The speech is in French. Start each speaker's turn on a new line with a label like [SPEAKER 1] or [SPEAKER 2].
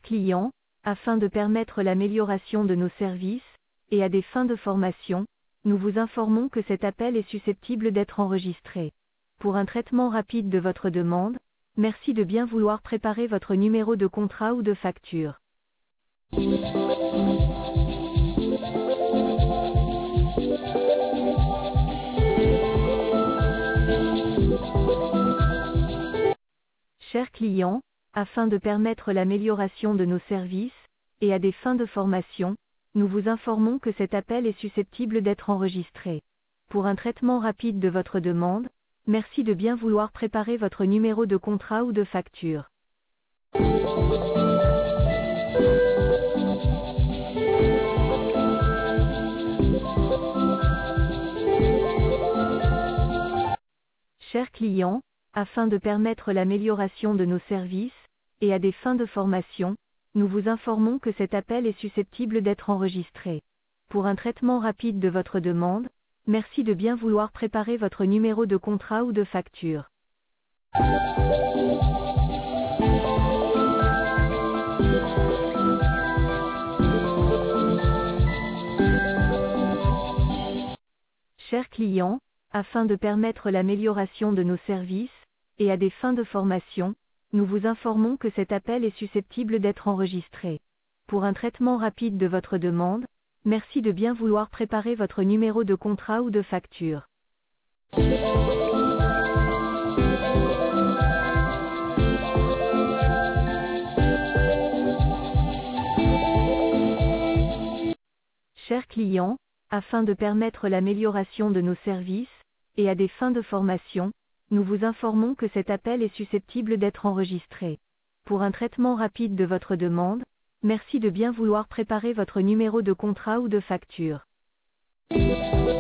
[SPEAKER 1] client, afin de permettre l'amélioration de nos services, et à des fins de formation, nous vous informons que cet appel est susceptible d'être enregistré. Pour un traitement rapide de votre demande, merci de bien vouloir préparer votre numéro de contrat ou de facture. Chers clients, afin de permettre l'amélioration de nos services, et à des fins de formation, nous vous informons que cet appel est susceptible d'être enregistré. Pour un traitement rapide de votre demande, merci de bien vouloir préparer votre numéro de contrat ou de facture. Chers clients, afin de permettre l'amélioration de nos services, et à des fins de formation, nous vous informons que cet appel est susceptible d'être enregistré. Pour un traitement rapide de votre demande, merci de bien vouloir préparer votre numéro de contrat ou de facture. Chers clients, afin de permettre l'amélioration de nos services, et à des fins de formation, nous vous informons que cet appel est susceptible d'être enregistré. Pour un traitement rapide de votre demande, merci de bien vouloir préparer votre numéro de contrat ou de facture. Chers clients, afin de permettre l'amélioration de nos services, et à des fins de formation, nous vous informons que cet appel est susceptible d'être enregistré. Pour un traitement rapide de votre demande, merci de bien vouloir préparer votre numéro de contrat ou de facture.